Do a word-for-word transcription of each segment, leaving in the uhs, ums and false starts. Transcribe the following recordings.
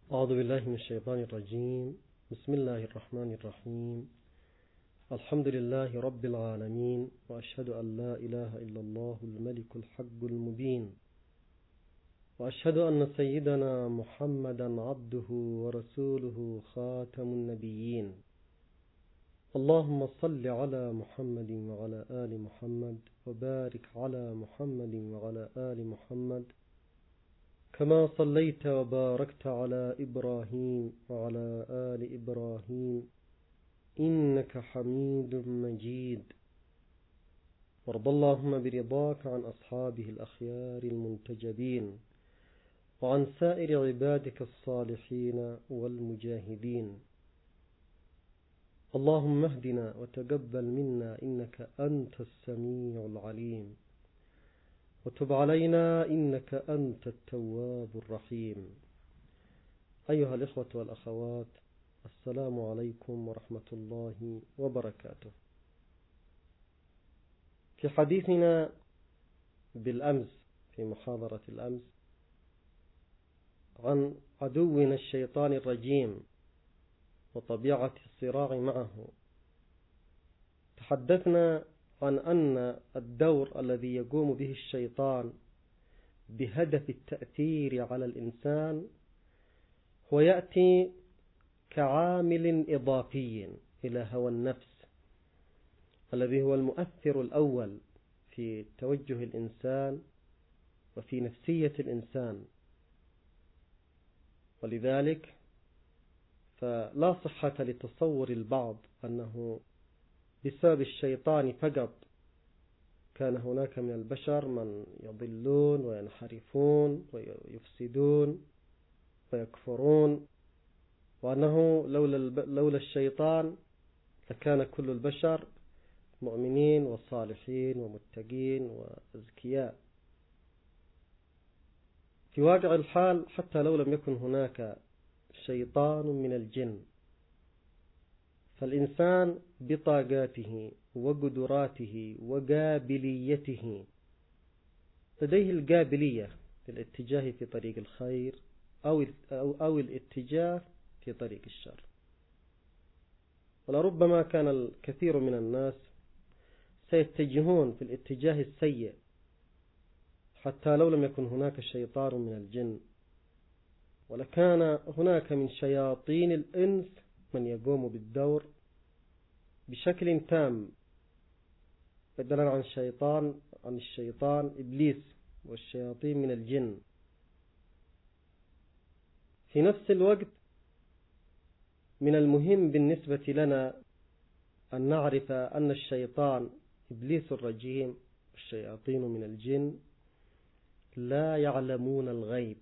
أعوذ بالله من الشيطان الرجيم. بسم الله الرحمن الرحيم. الحمد لله رب العالمين، وأشهد أن لا إله إلا الله الملك الحق المبين، وأشهد أن سيدنا محمدا عبده ورسوله خاتم النبيين. اللهم صل على محمد وعلى آل محمد، وبارك على محمد وعلى آل محمد كما صليت وباركت على إبراهيم وعلى آل إبراهيم إنك حميد مجيد. وارض اللهم برضاك عن أصحابه الأخيار المنتجبين، وعن سائر عبادك الصالحين والمجاهدين. اللهم اهدنا وتقبل منا إنك أنت السميع العليم، وتب علينا إنك أنت التواب الرحيم. أيها الإخوة والأخوات، السلام عليكم ورحمة الله وبركاته. في حديثنا بالأمس في محاضرة الأمس عن عدونا الشيطان الرجيم وطبيعة الصراع معه، تحدثنا عن أن الدور الذي يقوم به الشيطان بهدف التأثير على الإنسان هو يأتي كعامل إضافي إلى هوى النفس الذي هو المؤثر الأول في توجه الإنسان وفي نفسية الإنسان. ولذلك فلا صحة لتصور البعض أنه بسبب الشيطان فقط كان هناك من البشر من يضلون وينحرفون ويفسدون ويكفرون، وأنه لولا لولا الشيطان لكان كل البشر مؤمنين وصالحين ومتقين وأذكياء. في واقع الحال حتى لو لم يكن هناك شيطان من الجن، فالإنسان بطاقاته وقدراته وقابليته لديه القابلية للاتجاه في طريق الخير أو أو الاتجاه في طريق الشر. ولربما كان الكثير من الناس سيتجهون في الاتجاه السيء حتى لو لم يكن هناك شيطان من الجن، ولكان هناك من شياطين الإنس من يقوم بالدور بشكل تام، بدلا عن شيطان عن الشيطان إبليس والشياطين من الجن. في نفس الوقت من المهم بالنسبة لنا أن نعرف أن الشيطان إبليس الرجيم والشياطين من الجن لا يعلمون الغيب،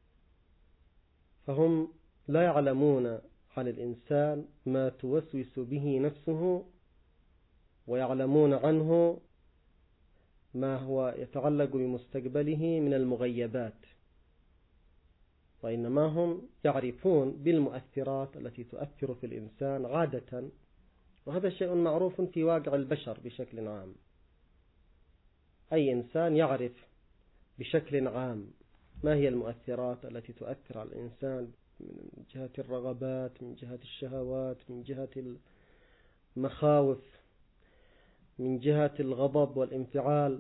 فهم لا يعلمون عن الإنسان ما توسوس به نفسه، ويعلمون عنه ما هو يتعلق بمستقبله من المغيبات، وإنما هم يعرفون بالمؤثرات التي تؤثر في الإنسان عادة، وهذا شيء معروف في واقع البشر بشكل عام. أي إنسان يعرف بشكل عام ما هي المؤثرات التي تؤثر على الإنسان من جهة الرغبات، من جهة الشهوات، من جهة المخاوف، من جهة الغضب والانفعال،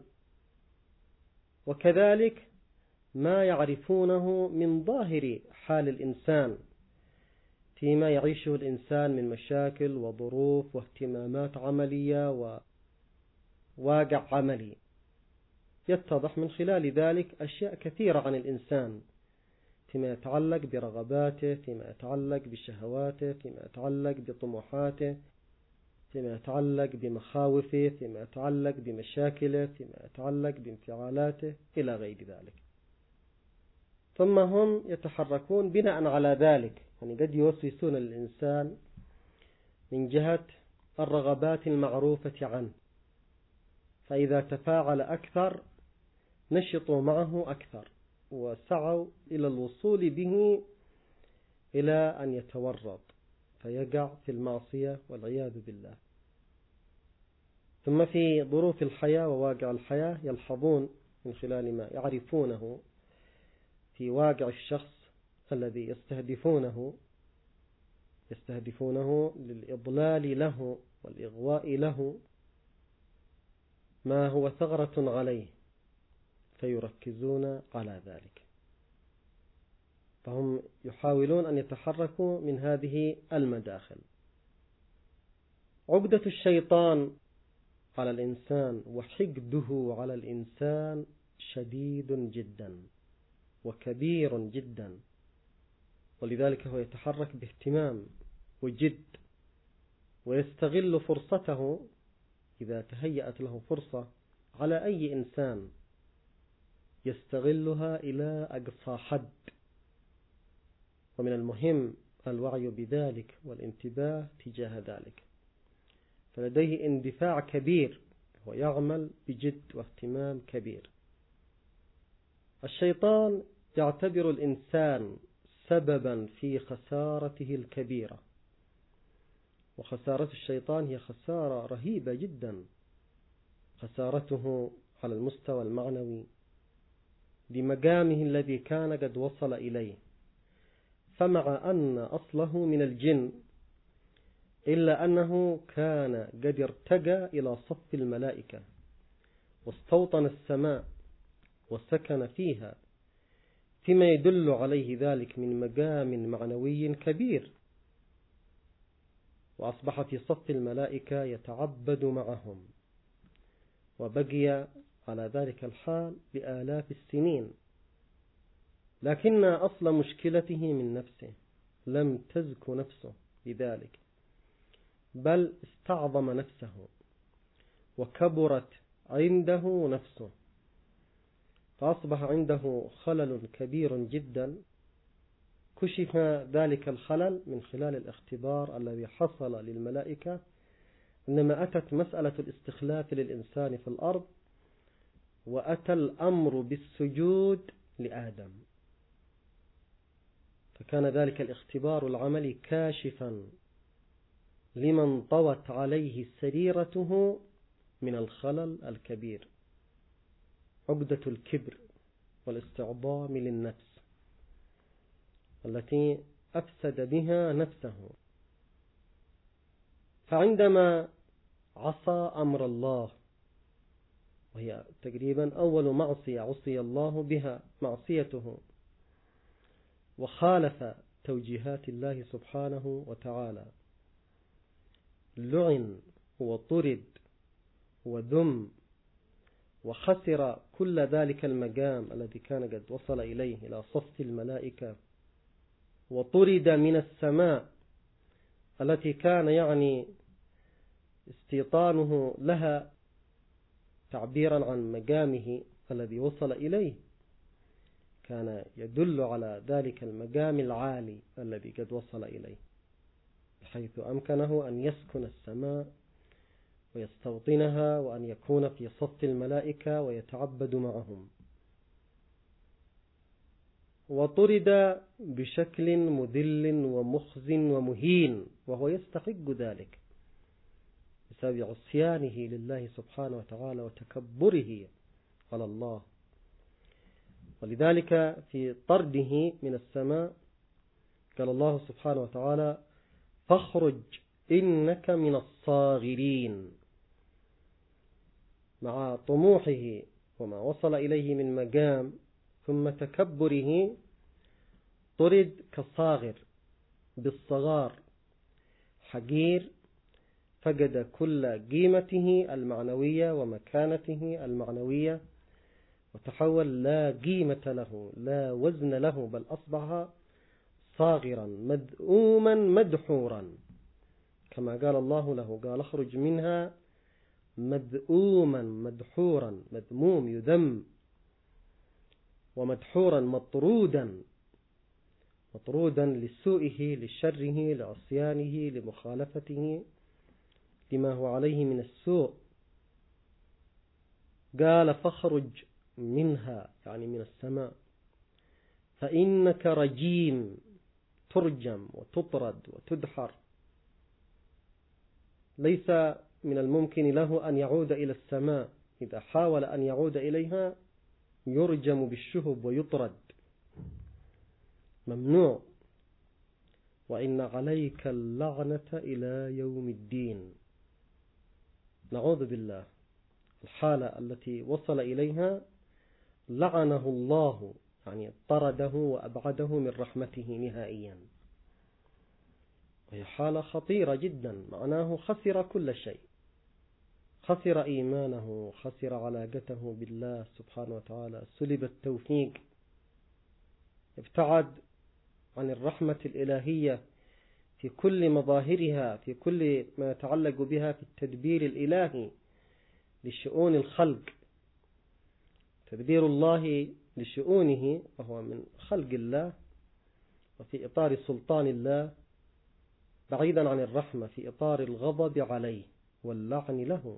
وكذلك ما يعرفونه من ظاهر حال الإنسان فيما يعيشه الإنسان من مشاكل وظروف واهتمامات عملية وواقع عملي. يتضح من خلال ذلك أشياء كثيرة عن الإنسان فيما يتعلق برغباته، فيما يتعلق بشهواته، فيما يتعلق بطموحاته، فيما يتعلق بمخاوفه، فيما يتعلق بمشاكله، فيما يتعلق بانفعالاته إلى غير ذلك. ثم هم يتحركون بناء على ذلك، يعني قد يوسوسون الإنسان من جهة الرغبات المعروفة عنه، فإذا تفاعل أكثر نشطوا معه أكثر وسعوا إلى الوصول به إلى أن يتورط فيقع في المعصية والعياذ بالله. ثم في ظروف الحياة وواقع الحياة يلحظون من خلال ما يعرفونه في واقع الشخص الذي يستهدفونه يستهدفونه للإضلال له والإغواء له ما هو ثغرة عليه، فيركزون على ذلك. فهم يحاولون أن يتحركوا من هذه المداخل. عقدة الشيطان على الإنسان وحقده على الإنسان شديد جدا وكبير جدا، ولذلك هو يتحرك باهتمام وجد، ويستغل فرصته إذا تهيأت له فرصة على أي إنسان يستغلها إلى أقصى حد. ومن المهم الوعي بذلك والانتباه تجاه ذلك، فلديه اندفاع كبير ويعمل بجد واهتمام كبير. الشيطان يعتبر الإنسان سببا في خسارته الكبيرة، وخسارة الشيطان هي خسارة رهيبة جدا، خسارته على المستوى المعنوي بمقامه الذي كان قد وصل إليه. فمع أن أصله من الجن إلا أنه كان قد ارتقى إلى صف الملائكة واستوطن السماء وسكن فيها، فيما يدل عليه ذلك من مقام معنوي كبير، وأصبح في صف الملائكة يتعبد معهم، وبقي على ذلك الحال بآلاف السنين. لكن أصل مشكلته من نفسه، لم تزك نفسه بذلك، بل استعظم نفسه وكبرت عنده نفسه، فأصبح عنده خلل كبير جدا. كشف ذلك الخلل من خلال الاختبار الذي حصل للملائكة، إنما أتت مسألة الاستخلاف للإنسان في الأرض، وأتى الأمر بالسجود لآدم، فكان ذلك الاختبار العملي كاشفا لمن طوت عليه سريرته من الخلل الكبير، عقدة الكبر والاستعظام للنفس التي أفسد بها نفسه. فعندما عصى أمر الله، وهي تقريبا أول معصية عصي الله بها معصيته، وخالف توجيهات الله سبحانه وتعالى، لعن وطرد وذم وخسر كل ذلك المقام الذي كان قد وصل إليه إلى صف الملائكة، وطرد من السماء التي كان يعني استيطانه لها تعبيرا عن مقامه الذي وصل إليه، كان يدل على ذلك المقام العالي الذي قد وصل إليه، بحيث أمكنه أن يسكن السماء ويستوطنها، وأن يكون في صف الملائكة ويتعبد معهم. وطرد بشكل مذل ومخز ومهين، وهو يستحق ذلك بسبب عصيانه لله سبحانه وتعالى وتكبره على الله. ولذلك في طرده من السماء قال الله سبحانه وتعالى: فاخرج إنك من الصاغرين. مع طموحه وما وصل إليه من مقام ثم تكبره طرد كصاغر بالصغار، حقير، فقد كل قيمته المعنوية ومكانته المعنوية، وتحول لا قيمة له لا وزن له، بل أصبح صاغرا مذءوما مدحورا، كما قال الله له، قال: اخرج منها مذءوما مدحورا، مذموم يذم، ومدحورا مطرودا، مطرودا لسوئه لشره لعصيانه لمخالفته لما هو عليه من السوء. قال: فاخرج منها، يعني من السماء، فإنك رجيم، ترجم وتطرد وتدحر، ليس من الممكن له أن يعود إلى السماء، إذا حاول أن يعود إليها يرجم بالشهب ويطرد. ممنوع. وإن عليك اللعنة إلى يوم الدين. نعوذ بالله. الحالة التي وصل إليها لعنه الله، يعني طرده وأبعده من رحمته نهائيا. وهي حالة خطيرة جدا، معناه خسر كل شيء، خسر إيمانه، خسر علاقته بالله سبحانه وتعالى، سلب التوفيق، ابتعد عن الرحمة الإلهية في كل مظاهرها، في كل ما يتعلق بها في التدبير الإلهي لشؤون الخلق. تدبير الله لشؤونه وهو من خلق الله وفي إطار سلطان الله، بعيدا عن الرحمة في إطار الغضب عليه واللعن له.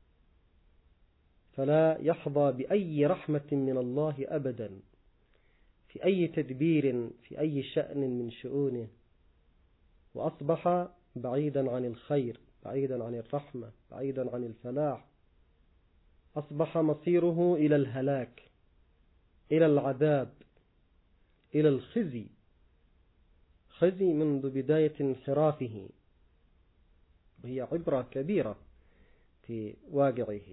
فلا يحظى بأي رحمة من الله أبدا في أي تدبير في أي شأن من شؤونه، وأصبح بعيدا عن الخير، بعيدا عن الرحمة، بعيدا عن الفلاح. أصبح مصيره إلى الهلاك، إلى العذاب، إلى الخزي، خزي منذ بداية انحرافه، وهي عبرة كبيرة في واقعه.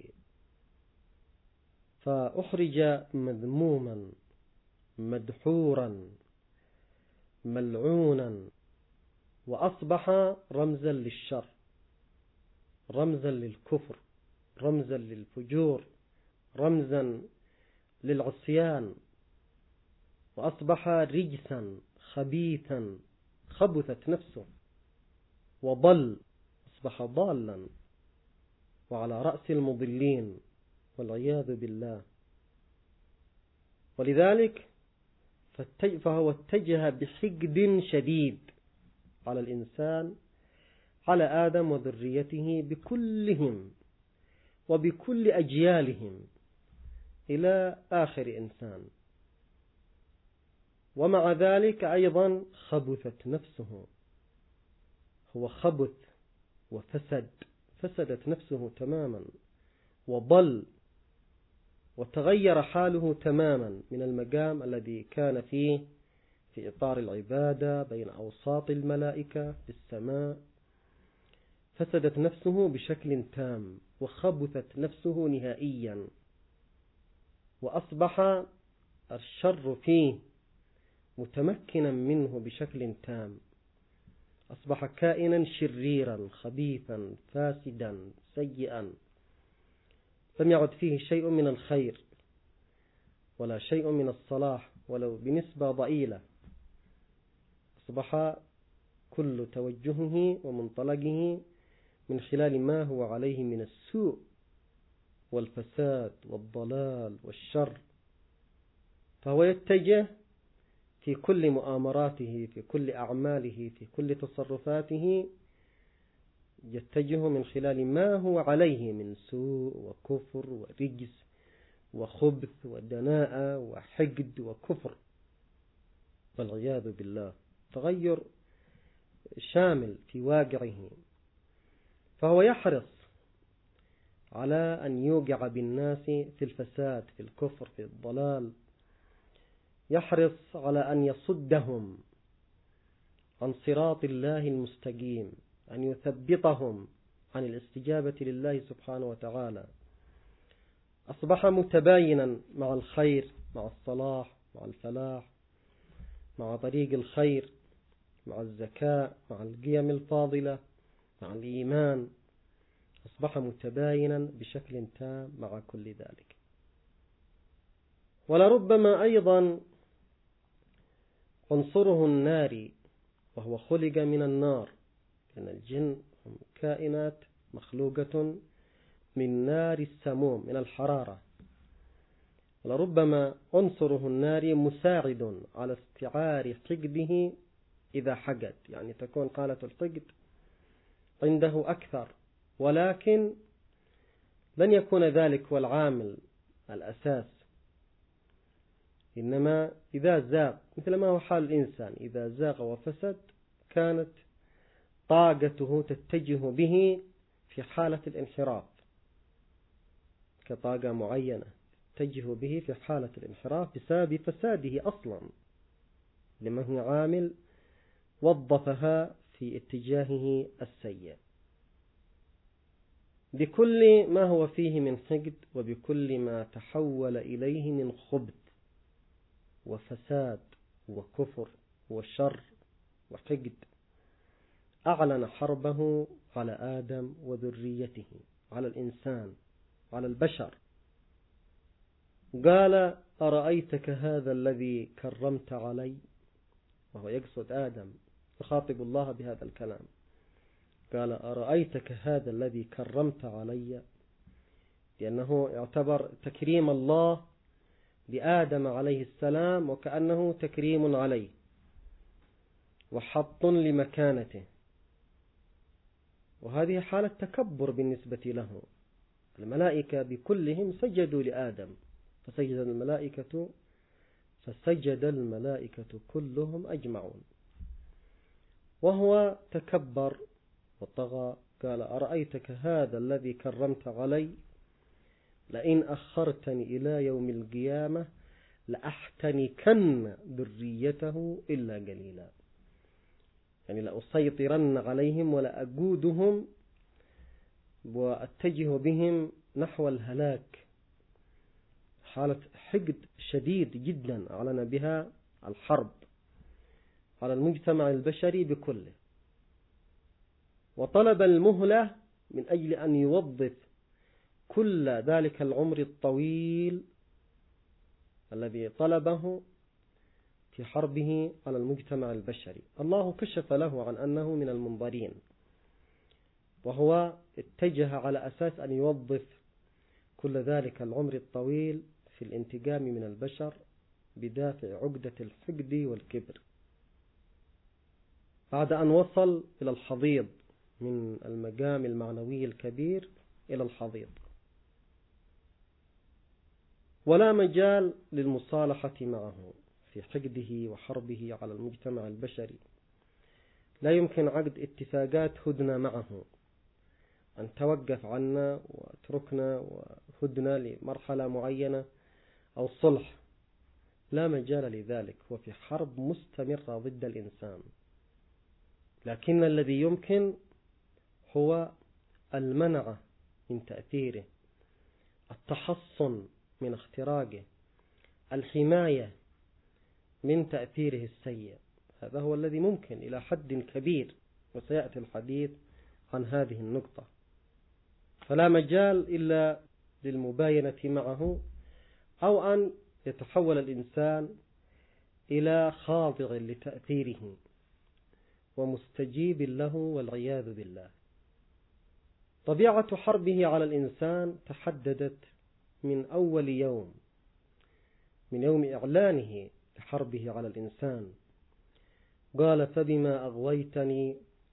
فأخرج مذموما مدحورا ملعونا، وأصبح رمزا للشر، رمزا للكفر، رمزا للفجور، رمزا للعصيان، وأصبح رجسا خبيثا، خبثت نفسه وضل، أصبح ضالا وعلى رأس المضلين والعياذ بالله. ولذلك فهو اتجه بحقد شديد على الإنسان، على آدم وذريته بكلهم وبكل أجيالهم إلى آخر إنسان. ومع ذلك أيضا خبثت نفسه، هو خبث وفسد، فسدت نفسه تماما وضل، وتغير حاله تماما من المقام الذي كان فيه في إطار العبادة بين أوساط الملائكة في السماء. فسدت نفسه بشكل تام وخبثت نفسه نهائيا، وأصبح الشر فيه متمكنا منه بشكل تام، أصبح كائنا شريرا خبيثا فاسدا سيئا، لم يعد فيه شيء من الخير ولا شيء من الصلاح ولو بنسبة ضئيلة. أصبح كل توجهه ومنطلقه من خلال ما هو عليه من السوء والفساد والضلال والشر. فهو يتجه في كل مؤامراته، في كل أعماله، في كل تصرفاته، يتجه من خلال ما هو عليه من سوء وكفر ورجس وخبث ودناءة وحقد وكفر والعياذ بالله. تغير شامل في واقعه. فهو يحرص على أن يوقع بالناس في الفساد، في الكفر، في الضلال، يحرص على أن يصدهم عن صراط الله المستقيم، أن يثبطهم عن الاستجابة لله سبحانه وتعالى. أصبح متباينا مع الخير، مع الصلاح، مع الفلاح، مع طريق الخير، مع الزكاة، مع القيم الفاضلة، مع الإيمان. أصبح متباينا بشكل تام مع كل ذلك. ولربما أيضا عنصره الناري، وهو خلق من النار، لأن الجن هم كائنات مخلوقة من نار السموم، من الحرارة. ولربما عنصره الناري مساعد على استعار حقده إذا حقد، يعني تكون حالة الحقد عنده أكثر، ولكن لن يكون ذلك هو العامل الأساس. إنما إذا زاغ، مثل ما هو حال الإنسان، إذا زاغ وفسد كانت طاقته تتجه به في حالة الانحراف، كطاقة معينة تتجه به في حالة الانحراف بسبب فساده أصلا. لما هي عامل وظفها في اتجاهه السيء بكل ما هو فيه من حقد، وبكل ما تحول إليه من خبث وفساد وكفر وشر وحقد. أعلن حربه على آدم وذريته، على الإنسان، على البشر. قال: أرأيتك هذا الذي كرمت علي، وهو يقصد آدم، يخاطب الله بهذا الكلام. قال: أرأيتك هذا الذي كرمت علي، لأنه يعتبر تكريم الله لآدم عليه السلام وكأنه تكريم عليه وحط لمكانته، وهذه حالة تكبر بالنسبة له. الملائكة بكلهم سجدوا لآدم، فسجد الملائكة فسجد الملائكة كلهم أجمعون، وهو تكبر وطغى. قال: أرأيتك هذا الذي كرمت علي، لئن أخرتني إلى يوم القيامة لأحتنكن ذريته إلا قليلا، يعني لأسيطرن عليهم ولأقودهم وأتجه بهم نحو الهلاك. حالة حقد شديد جدا أعلن بها الحرب على المجتمع البشري بكله، وطلب المهلة من أجل أن يوظف كل ذلك العمر الطويل الذي طلبه في حربه على المجتمع البشري. الله كشف له عن أنه من المنظرين، وهو اتجه على أساس أن يوظف كل ذلك العمر الطويل في الانتقام من البشر بدافع عقدة الحقد والكبر. بعد أن وصل إلى الحضيض من المقام المعنوي الكبير إلى الحضيض، ولا مجال للمصالحة معه في حقده وحربه على المجتمع البشري. لا يمكن عقد اتفاقات هدنة معه، أن توقف عنا واتركنا وهدنا لمرحلة معينة أو صلح، لا مجال لذلك. وفي حرب مستمرة ضد الإنسان، لكن الذي يمكن هو المنع من تأثيره، التحصن من اختراقه، الحماية من تأثيره السيء. هذا هو الذي ممكن إلى حد كبير، وسيأتي الحديث عن هذه النقطة. فلا مجال إلا للمباينة معه، أو أن يتحول الإنسان إلى خاضع لتأثيره ومستجيب له والعياذ بالله. طبيعة حربه على الإنسان تحددت من أول يوم، من يوم إعلانه لحربه على الإنسان. قال: فبما أغويتني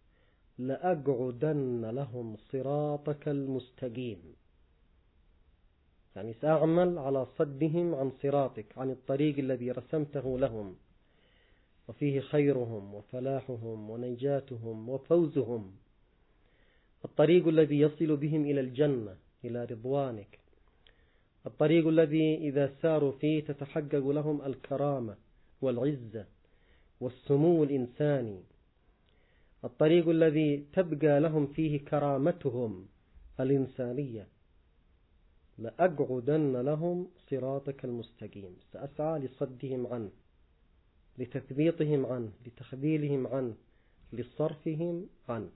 لأقعدن لهم صراطك المستقيم، يعني سأعمل على صدهم عن صراطك، عن الطريق الذي رسمته لهم، وفيه خيرهم وفلاحهم ونجاتهم وفوزهم، الطريق الذي يصل بهم إلى الجنة، إلى رضوانك، الطريق الذي إذا ساروا فيه تتحقق لهم الكرامة والعزة والسمو الإنساني، الطريق الذي تبقى لهم فيه كرامتهم الإنسانية. لأقعدن لهم صراطك المستقيم، سأسعى لصدهم عنه، لتثبيطهم عنه، لتخذيلهم عنه، لصرفهم عنه.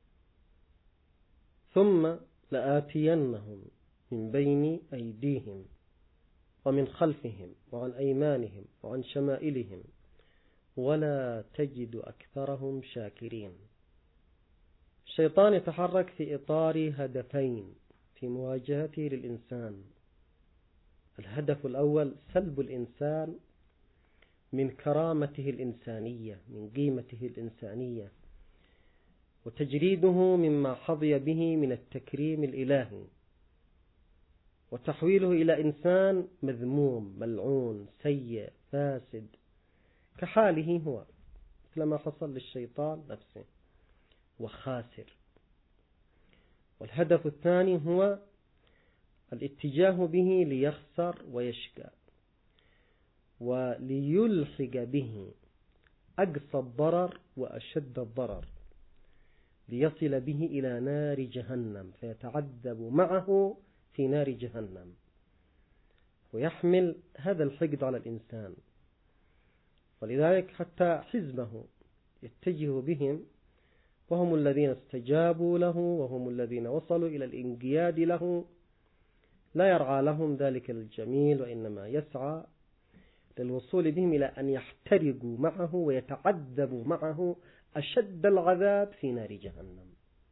ثم لآتينهم من بين أيديهم ومن خلفهم وعن أيمانهم وعن شمائلهم ولا تجد أكثرهم شاكرين. الشيطان يتحرك في إطار هدفين في مواجهته للإنسان. الهدف الأول سلب الإنسان من كرامته الإنسانية، من قيمته الإنسانية، وتجريده مما حظي به من التكريم الإلهي، وتحويله إلى إنسان مذموم ملعون سيء فاسد كحاله هو، مثل ما حصل للشيطان نفسه، وخاسر. والهدف الثاني هو الاتجاه به ليخسر ويشقى، وليلحق به أقصى الضرر وأشد الضرر ليصل به إلى نار جهنم فيتعذب معه في نار جهنم، ويحمل هذا الحقد على الإنسان. ولذلك حتى حزبه يتجه بهم، وهم الذين استجابوا له وهم الذين وصلوا إلى الانقياد له، لا يرعى لهم ذلك الجميل، وإنما يسعى للوصول بهم إلى أن يحترقوا معه ويتعذبوا معه أشد العذاب في نار جهنم.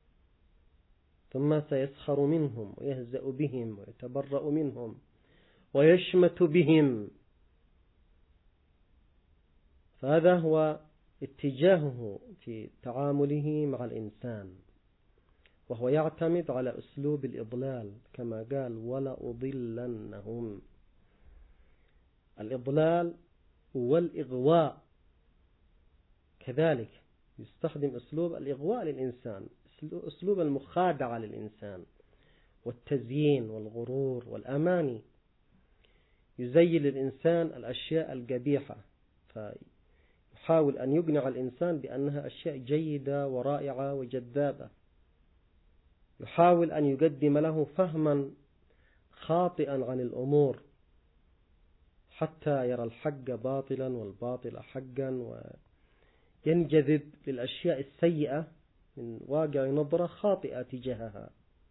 ثم سيسخر منهم ويهزأ بهم ويتبرأ منهم ويشمت بهم. فهذا هو اتجاهه في تعامله مع الإنسان، وهو يعتمد على أسلوب الإضلال كما قال ولا أضلنهم. الإضلال والإغواء كذلك يستخدم أسلوب الإغواء للإنسان، أسلوب المخادعة للإنسان والتزيين والغرور والأماني. يزين للإنسان الأشياء القبيحة فيحاول أن يقنع الإنسان بأنها أشياء جيدة ورائعة وجذابة. يحاول أن يقدم له فهما خاطئا عن الأمور حتى يرى الحق باطلا والباطل حقا، وينجذب للأشياء السيئة من واقع نظرة خاطئة تجاهها.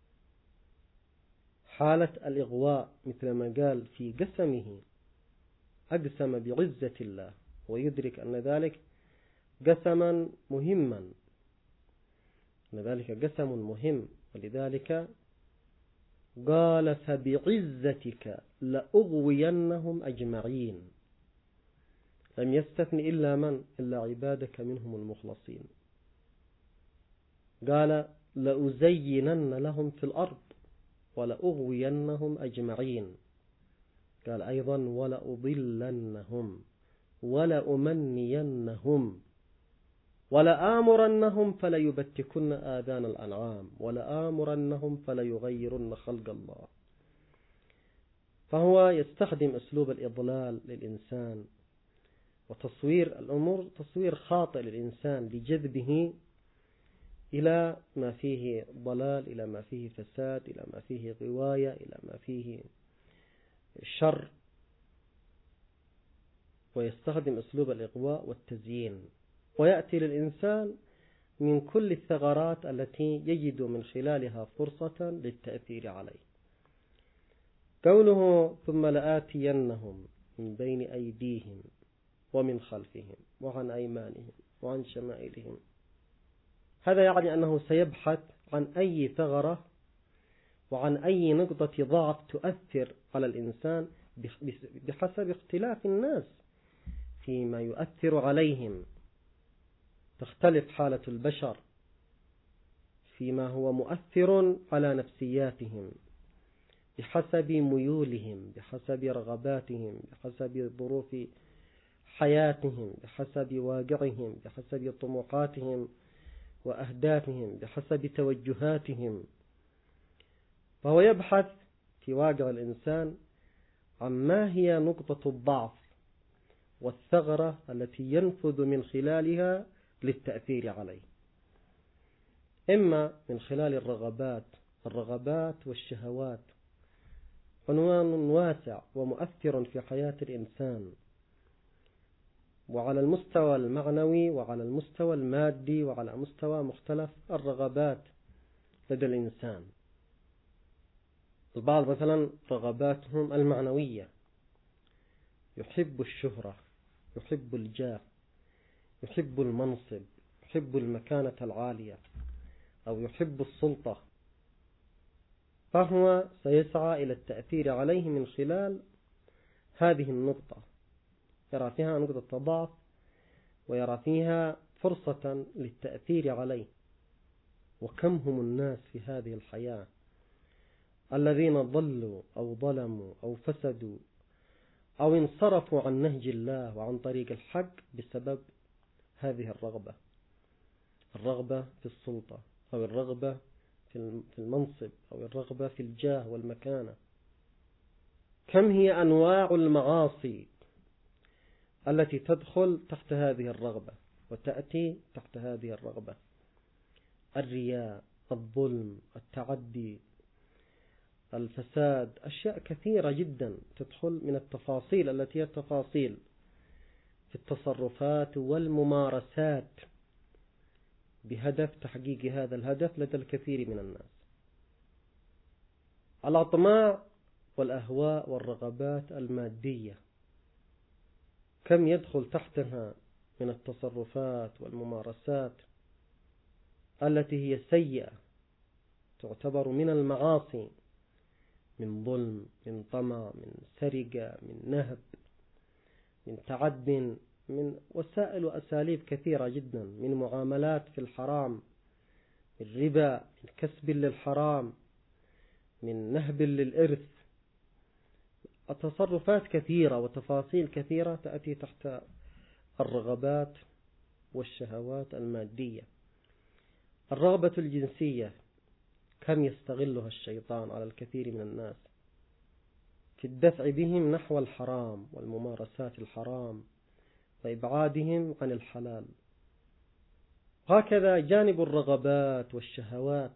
حالة الإغواء مثل ما قال في قسمه أقسم بعزة الله، ويدرك أن ذلك قسما مهما، أن ذلك قسم مهم. ولذلك قال فبعزتك لأغوينهم أجمعين، لم يستثن إلا من إلا عبادك منهم المخلصين. قال لأزينن لهم في الأرض ولأغوينهم أجمعين. قال أيضا ولأضلنهم ولأمنينهم ولآمرنهم فليبتكن آذان الأنعام ولآمرنهم فليغيرن خلق الله. فهو يستخدم أسلوب الإضلال للإنسان وتصوير الأمور تصوير خاطئ للإنسان لجذبه إلى ما فيه ضلال، إلى ما فيه فساد، إلى ما فيه غواية، إلى ما فيه شر. ويستخدم أسلوب الإغواء والتزيين، ويأتي للإنسان من كل الثغرات التي يجد من خلالها فرصة للتأثير عليه. قوله ثم لآتينهم من بين أيديهم ومن خلفهم وعن أيمانهم وعن شمائلهم، هذا يعني أنه سيبحث عن أي ثغرة وعن أي نقطة ضعف تؤثر على الإنسان بحسب اختلاف الناس فيما يؤثر عليهم. تختلف حالة البشر فيما هو مؤثر على نفسياتهم بحسب ميولهم، بحسب رغباتهم، بحسب ظروف حياتهم، بحسب واقعهم، بحسب طموحاتهم وأهدافهم، بحسب توجهاتهم. فهو يبحث في واقع الإنسان عن ما هي نقطة الضعف والثغرة التي ينفذ من خلالها للتأثير عليه، إما من خلال الرغبات الرغبات والشهوات، عنوان واسع ومؤثر في حياة الإنسان، وعلى المستوى المعنوي وعلى المستوى المادي وعلى مستوى مختلف الرغبات لدى الإنسان. البعض مثلا رغباتهم المعنوية، يحب الشهرة، يحب الجاه، يحب المنصب، يحب المكانة العالية، أو يحب السلطة، فهو سيسعى إلى التأثير عليه من خلال هذه النقطة، يرى فيها نقطة ضعف ويرى فيها فرصة للتأثير عليه. وكم هم الناس في هذه الحياة الذين ضلوا أو ظلموا أو فسدوا أو انصرفوا عن نهج الله وعن طريق الحق بسبب هذه الرغبة، الرغبة في السلطة أو الرغبة في المنصب أو الرغبة في الجاه والمكانة. كم هي أنواع المعاصي التي تدخل تحت هذه الرغبة، وتأتي تحت هذه الرغبة: الرياء، الظلم، التعدي، الفساد، أشياء كثيرة جدا تدخل من التفاصيل التي هي التفاصيل في التصرفات والممارسات بهدف تحقيق هذا الهدف لدى الكثير من الناس. الأطماع والأهواء والرغبات المادية كم يدخل تحتها من التصرفات والممارسات التي هي سيئة، تعتبر من المعاصي، من ظلم، من طمع، من سرقة، من نهب، من تعد، من وسائل وأساليب كثيرة جدا، من معاملات في الحرام، من ربا، من كسب للحرام، من نهب للإرث. التصرفات كثيرة وتفاصيل كثيرة تأتي تحت الرغبات والشهوات المادية. الرغبة الجنسية كم يستغلها الشيطان على الكثير من الناس في الدفع بهم نحو الحرام والممارسات الحرام وإبعادهم عن الحلال. هكذا جانب الرغبات والشهوات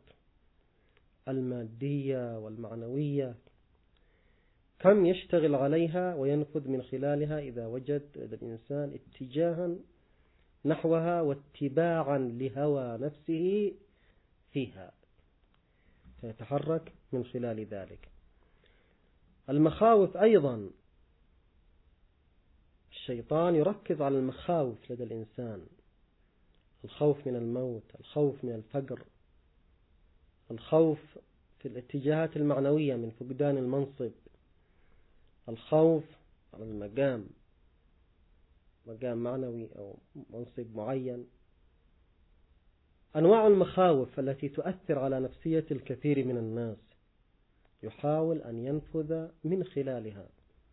المادية والمعنوية كم يشتغل عليها وينفذ من خلالها إذا وجد الإنسان اتجاها نحوها واتباعا لهوى نفسه فيها، فيتحرك من خلال ذلك. المخاوف أيضا، الشيطان يركز على المخاوف لدى الإنسان: الخوف من الموت، الخوف من الفقر، الخوف في الاتجاهات المعنوية من فقدان المنصب، الخوف على المقام، مقام معنوي أو منصب معين. أنواع المخاوف التي تؤثر على نفسية الكثير من الناس يحاول أن ينفذ من خلالها.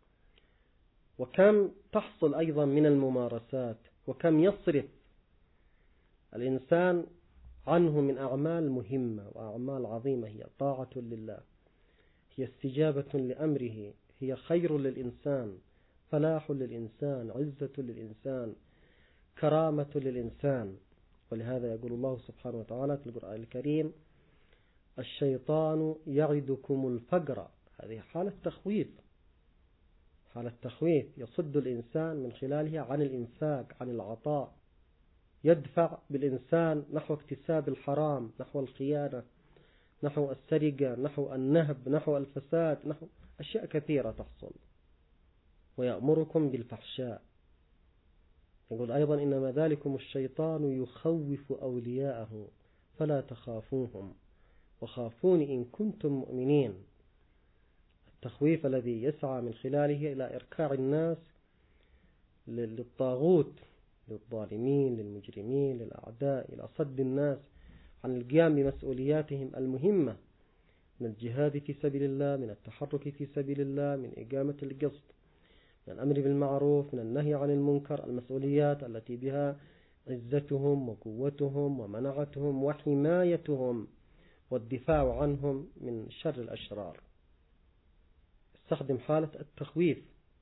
وكم تحصل أيضا من الممارسات، وكم يصرف الإنسان عنه من أعمال مهمة وأعمال عظيمة هي طاعة لله، هي استجابة لأمره، هي خير للإنسان، فلاح للإنسان، عزة للإنسان، كرامة للإنسان. ولهذا يقول الله سبحانه وتعالى في القرآن الكريم: الشيطان يعدكم الفقر. هذه حالة تخويف، حالة تخويف يصد الإنسان من خلالها عن الإنفاق، عن العطاء، يدفع بالإنسان نحو اكتساب الحرام، نحو الخيانة، نحو السرقة، نحو النهب، نحو الفساد، نحو أشياء كثيرة تحصل. ويأمركم بالفحشاء. يقول أيضا: إنما ذلكم الشيطان يخوف أولياءه فلا تخافوهم وخافون إن كنتم مؤمنين. التخويف الذي يسعى من خلاله إلى إركاع الناس للطاغوت، للظالمين، للمجرمين، للأعداء، إلى صد الناس عن القيام بمسؤولياتهم المهمة من الجهاد في سبيل الله، من التحرك في سبيل الله، من إقامة القسط، من الأمر بالمعروف، من النهي عن المنكر، المسؤوليات التي بها عزتهم وقوتهم ومنعتهم وحمايتهم والدفاع عنهم من شر الأشرار. استخدم حالة التخويف.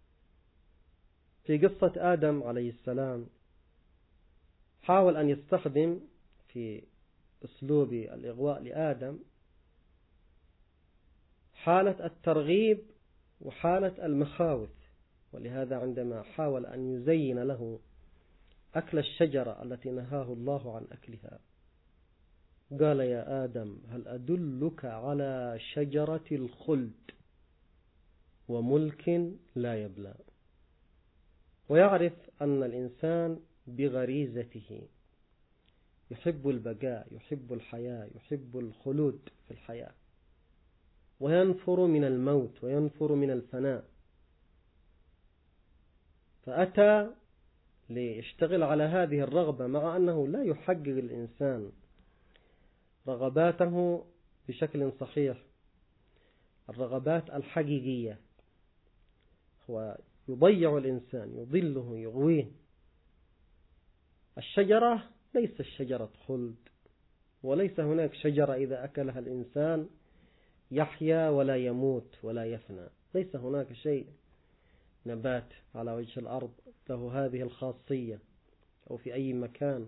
في قصة آدم عليه السلام حاول أن يستخدم في أسلوب الإغواء لآدم حالة الترغيب وحالة المخاوف. ولهذا عندما حاول أن يزين له أكل الشجرة التي نهاه الله عن أكلها قال: يا آدم هل أدلك على شجرة الخلد وملك لا يبلى. ويعرف أن الإنسان بغريزته يحب البقاء، يحب الحياة، يحب الخلود في الحياة، وينفر من الموت وينفر من الفناء. فأتى ليشتغل على هذه الرغبة، مع أنه لا يحقق الإنسان رغباته بشكل صحيح، الرغبات الحقيقية. هو يضيع الإنسان، يضله، يغويه. الشجرة ليس الشجرة خلد، وليس هناك شجرة إذا أكلها الإنسان يحيا ولا يموت ولا يفنى. ليس هناك شيء، نبات على وجه الأرض له هذه الخاصية أو في أي مكان.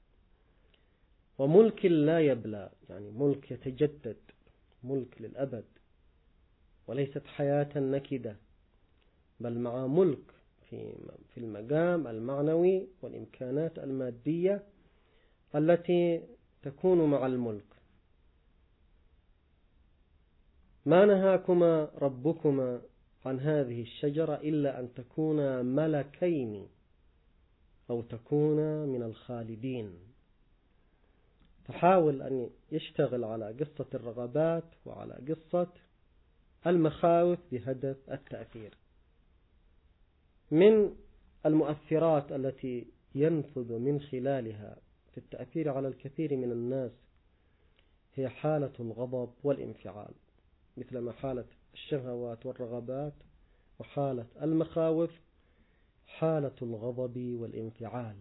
وملك لا يبلى، يعني ملك يتجدد، ملك للأبد، وليست حياة نكدة، بل مع ملك في في المقام المعنوي والإمكانات المادية التي تكون مع الملك. ما نهاكما ربكما عن هذه الشجرة إلا أن تكونا ملكين أو تكونا من الخالدين. فحاول أن يشتغل على قصة الرغبات وعلى قصة المخاوف بهدف التأثير. من المؤثرات التي ينفذ من خلالها في التأثير على الكثير من الناس هي حالة الغضب والانفعال، مثل حالة الشهوات والرغبات، وحالة المخاوف حالة الغضب والانفعال.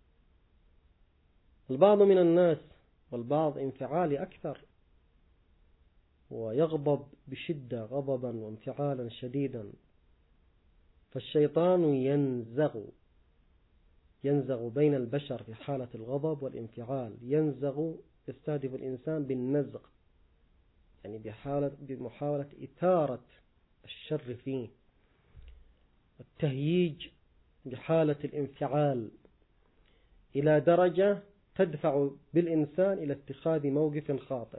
البعض من الناس والبعض انفعالي أكثر، ويغضب بشدة غضبا وانفعالا شديدا، فالشيطان ينزغ ينزغ بين البشر في حالة الغضب والانفعال، ينزغ يستهدف الإنسان بالنزغ، يعني بحالة بمحاولة إثارة الشر فيه، التهييج بحالة الانفعال إلى درجة تدفع بالإنسان إلى اتخاذ موقف خاطئ.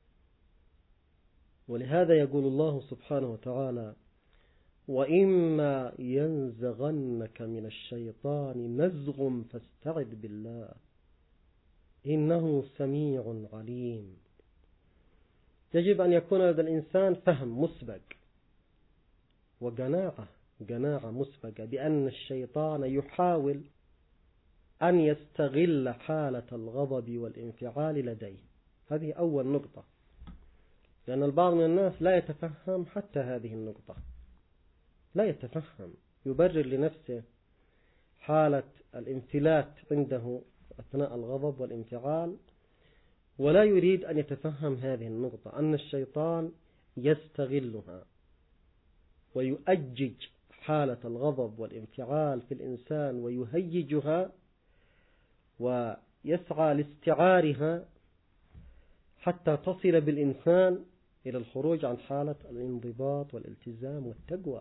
ولهذا يقول الله سبحانه وتعالى: وإما ينزغنك من الشيطان نزغ فاستعذ بالله إنه سميع عليم. يجب أن يكون لدى الإنسان فهم مسبق وقناعة قناعة مسبقة بأن الشيطان يحاول أن يستغل حالة الغضب والانفعال لديه. هذه أول نقطة، لأن البعض من الناس لا يتفهم حتى هذه النقطة، لا يتفهم، يبرر لنفسه حالة الانفلات عنده أثناء الغضب والانفعال، ولا يريد أن يتفهم هذه النقطة، أن الشيطان يستغلها ويؤجج حالة الغضب والانفعال في الإنسان ويهيجها ويسعى لاستعارها حتى تصل بالإنسان إلى الخروج عن حالة الانضباط والالتزام والتقوى،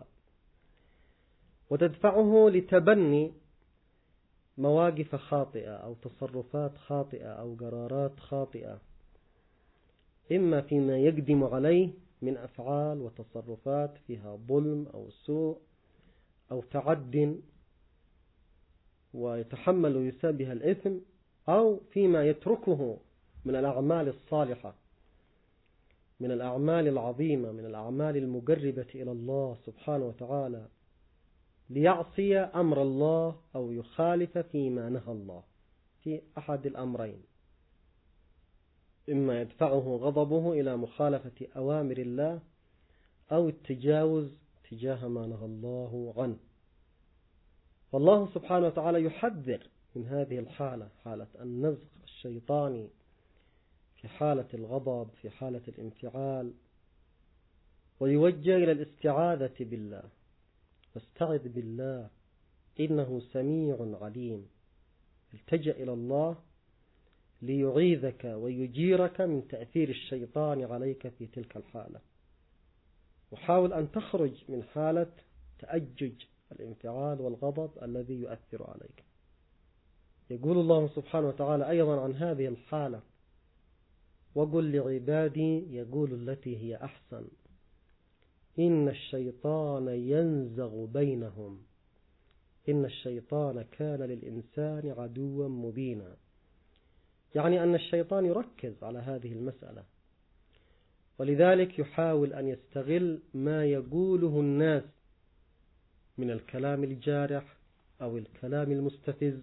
وتدفعه لتبني مواقف خاطئة أو تصرفات خاطئة أو قرارات خاطئة، إما فيما يقدم عليه من أفعال وتصرفات فيها ظلم أو سوء أو تعد ويتحمل ويساب بها الإثم، أو فيما يتركه من الأعمال الصالحة، من الأعمال العظيمة، من الأعمال المقربة إلى الله سبحانه وتعالى، ليعصي أمر الله أو يخالف فيما نهى الله، في أحد الأمرين: إما يدفعه غضبه إلى مخالفة أوامر الله أو التجاوز تجاه ما نهى الله عنه. والله سبحانه وتعالى يحذر من هذه الحالة، حالة النزغ الشيطاني، في حالة الغضب، في حالة الانفعال، ويوجه إلى الاستعاذة بالله: فاستعذ بالله إنه سميع عليم. التجأ إلى الله ليعيذك ويجيرك من تأثير الشيطان عليك في تلك الحالة، وحاول أن تخرج من حالة تأجج الانفعال والغضب الذي يؤثر عليك. يقول الله سبحانه وتعالى أيضا عن هذه الحالة: وقل لعبادي يقول التي هي أحسن إن الشيطان ينزغ بينهم إن الشيطان كان للإنسان عدوا مبينا. يعني أن الشيطان يركز على هذه المسألة، ولذلك يحاول أن يستغل ما يقوله الناس من الكلام الجارح أو الكلام المستفز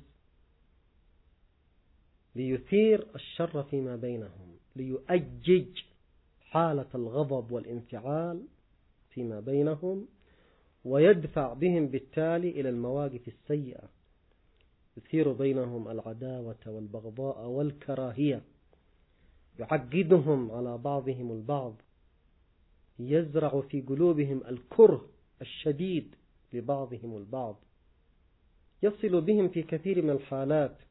ليثير الشر فيما بينهم، ليؤجج حالة الغضب والانفعال فيما بينهم، ويدفع بهم بالتالي إلى المواقف السيئة، يثير بينهم العداوة والبغضاء والكراهية، يعقدهم على بعضهم البعض، يزرع في قلوبهم الكره الشديد لبعضهم البعض، يصل بهم في كثير من الحالات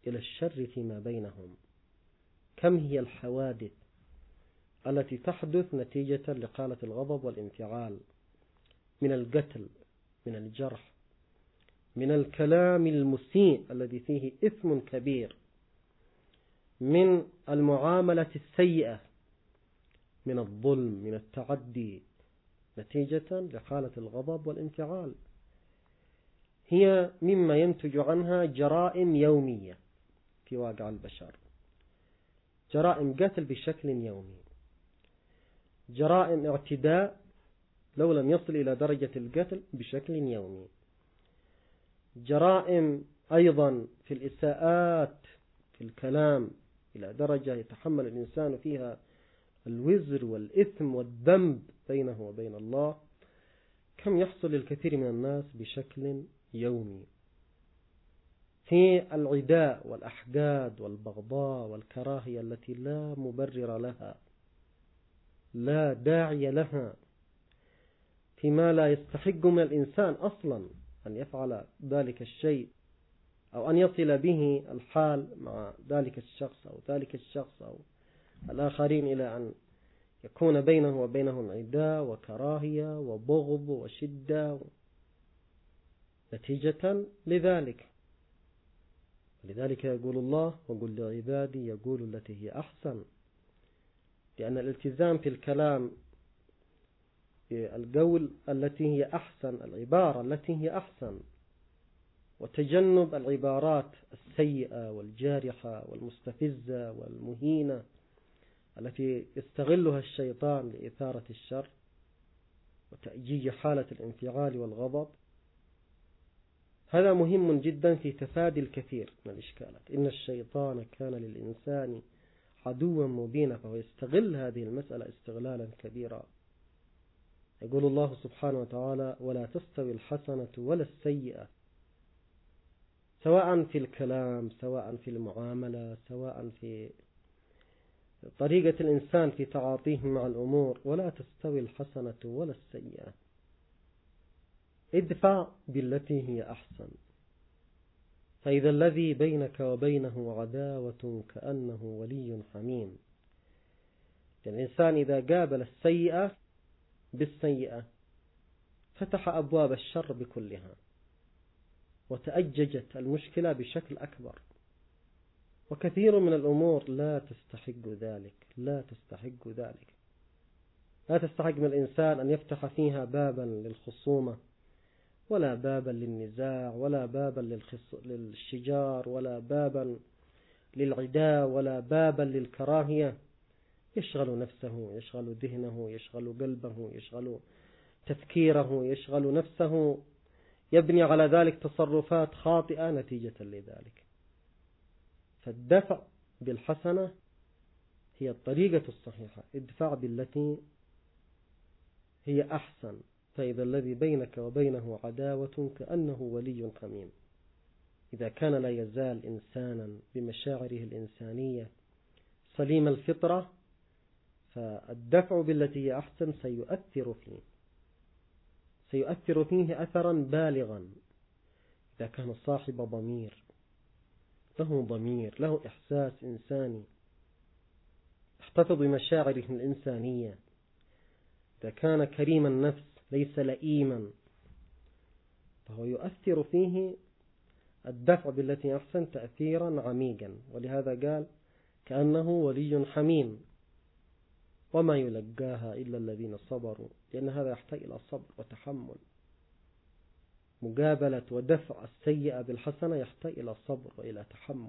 إلى الشر فيما بينهم. كم هي الحوادث التي تحدث نتيجة لقالة الغضب والانفعال، من القتل، من الجرح، من الكلام المسيء الذي فيه إثم كبير، من المعاملة السيئة، من الظلم، من التعدي، نتيجة لقالة الغضب والانفعال. هي مما ينتج عنها جرائم يومية في واقع البشر، جرائم قتل بشكل يومي، جرائم اعتداء لو لم يصل إلى درجة القتل بشكل يومي، جرائم أيضا في الإساءات في الكلام إلى درجة يتحمل الإنسان فيها الوزر والإثم والذنب بينه وبين الله، كم يحصل للكثير من الناس بشكل يومي. في العداء والأحقاد والبغضاء والكراهية التي لا مبرر لها، لا داعي لها، فيما لا يستحق من الإنسان أصلا أن يفعل ذلك الشيء، أو أن يصل به الحال مع ذلك الشخص أو ذلك الشخص أو الآخرين إلى أن يكون بينه وبينهم عداء وكراهية وبغض وشدة نتيجة لذلك. لذلك يقول الله: وقل لعبادي يقول التي هي أحسن. لأن الالتزام في الكلام القول التي هي أحسن، العبارة التي هي أحسن، وتجنب العبارات السيئة والجارحة والمستفزة والمهينة التي يستغلها الشيطان لإثارة الشر وتأجيج حالة الانفعال والغضب. هذا مهم جدا في تفادي الكثير من الإشكالات. إن الشيطان كان للإنسان عدوا مبينا، فهو يستغل هذه المسألة استغلالا كبيرا. يقول الله سبحانه وتعالى: ولا تستوي الحسنة ولا السيئة، سواء في الكلام، سواء في المعاملة، سواء في طريقة الإنسان في تعاطيه مع الأمور، ولا تستوي الحسنة ولا السيئة. ادفع بالتي هي أحسن، فإذا الذي بينك وبينه عداوة كأنه ولي حميم. الإنسان إذا قابل السيئة بالسيئة فتح أبواب الشر بكلها، وتأججت المشكلة بشكل أكبر. وكثير من الأمور لا تستحق ذلك، لا تستحق ذلك لا تستحق من الإنسان أن يفتح فيها بابا للخصومة، ولا بابا للنزاع، ولا بابا للشجار، ولا بابا للعداء، ولا بابا للكراهية. يشغل نفسه، يشغل ذهنه، يشغل قلبه، يشغل تفكيره، يشغل نفسه، يبني على ذلك تصرفات خاطئة نتيجة لذلك. فالدفع بالحسنة هي الطريقة الصحيحة. ادفع بالتي هي أحسن، فإذا الذي بينك وبينه عداوة كأنه ولي حميم. إذا كان لا يزال إنسانا بمشاعره الإنسانية سليم الفطرة، فالدفع بالتي هي أحسن سيؤثر فيه سيؤثر فيه أثرا بالغا. إذا كان صاحب ضمير، له ضمير، له إحساس إنساني، احتفظ بمشاعره الإنسانية، إذا كان كريم النفس ليس لئيما، فهو يؤثر فيه الدفع بالتي أحسن تأثيرا عميقا. ولهذا قال: كأنه ولي حميم، وما يلقاها إلا الذين صبروا، لأن هذا يحتاج إلى صبر وتحمل. مقابلة ودفع السيئة بالحسنة يحتاج إلى صبر وإلى تحمل.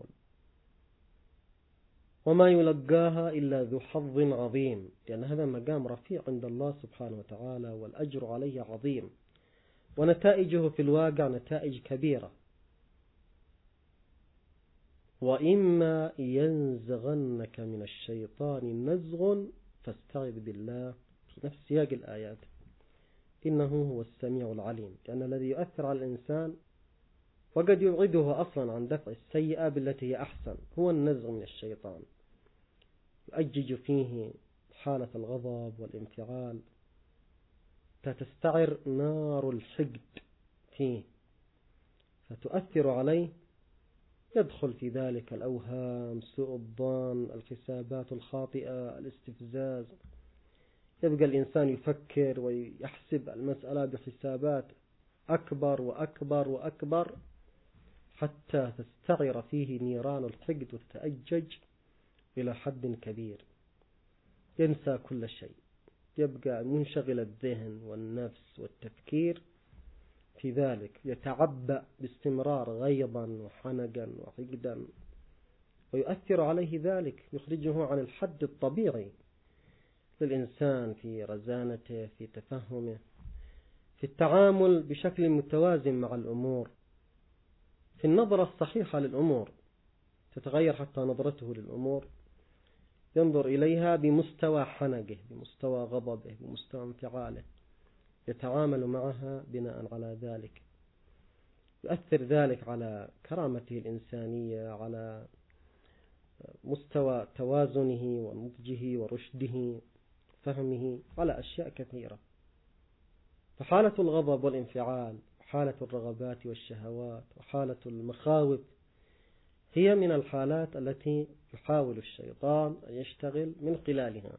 وما يلقاها إلا ذو حظ عظيم، لأن هذا مقام رفيع عند الله سبحانه وتعالى، والأجر عليه عظيم، ونتائجه في الواقع نتائج كبيرة. وإما ينزغنك من الشيطان نزغ فاستعذ بالله، في نفس سياق الآيات، إنه هو السميع العليم. لأن الذي يؤثر على الإنسان وقد يبعده أصلا عن دفع السيئة بالتي هي أحسن هو النزغ من الشيطان، يؤجج فيه حالة الغضب والانفعال، فتستعر نار الحقد فيه فتؤثر عليه يدخل في ذلك الأوهام، سوء الظن، الحسابات الخاطئة، الاستفزاز. يبقى الإنسان يفكر ويحسب المسألة بحسابات أكبر وأكبر وأكبر حتى تستعر فيه نيران الحقد والتأجج إلى حد كبير، ينسى كل شيء، يبقى منشغل الذهن والنفس والتفكير في ذلك، يتعبأ باستمرار غيظا وحنقا وحقدا، ويؤثر عليه ذلك، يخرجه عن الحد الطبيعي للإنسان في رزانته، في تفهمه، في التعامل بشكل متوازن مع الأمور، في النظرة الصحيحة للأمور. تتغير حتى نظرته للأمور، ينظر إليها بمستوى حنقه، بمستوى غضبه، بمستوى انفعاله، يتعامل معها بناء على ذلك. يؤثر ذلك على كرامته الإنسانية، على مستوى توازنه ونضجه ورشده، فهمه، على أشياء كثيرة. فحالة الغضب والانفعال، حالة الرغبات والشهوات، وحالة المخاوف هي من الحالات التي يحاول الشيطان أن يشتغل من خلالها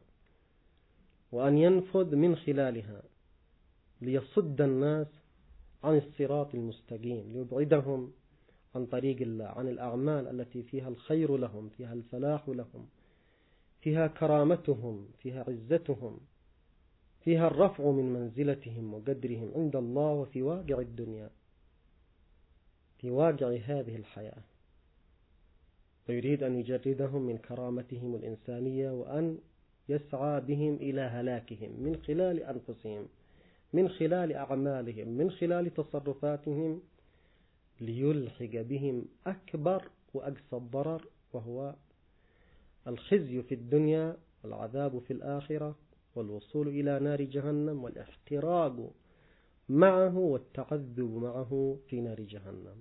وأن ينفذ من خلالها ليصد الناس عن الصراط المستقيم، ليبعدهم عن طريق الله، عن الأعمال التي فيها الخير لهم، فيها الفلاح لهم، فيها كرامتهم، فيها عزتهم، فيها الرفع من منزلتهم وقدرهم عند الله وفي واقع الدنيا، في واقع هذه الحياة. ويريد أن يجردهم من كرامتهم الإنسانية وأن يسعى بهم إلى هلاكهم من خلال أنفسهم، من خلال أعمالهم، من خلال تصرفاتهم، ليلحق بهم أكبر وأقصى الضرر، وهو الخزي في الدنيا والعذاب في الآخرة والوصول إلى نار جهنم والاحتراق معه والتعذب معه في نار جهنم.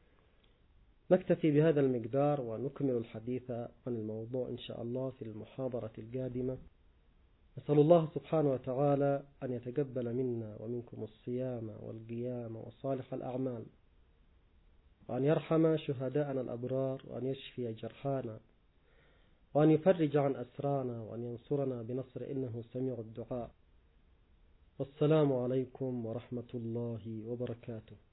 نكتفي بهذا المقدار ونكمل الحديث عن الموضوع إن شاء الله في المحاضرة القادمة. نسأل الله سبحانه وتعالى أن يتقبل منا ومنكم الصيام والقيام وصالح الأعمال، وأن يرحم شهداءنا الأبرار، وأن يشفي جرحانا، وأن يفرج عن أسرانا، وأن ينصرنا بنصر إنه سميع الدعاء. والسلام عليكم ورحمة الله وبركاته.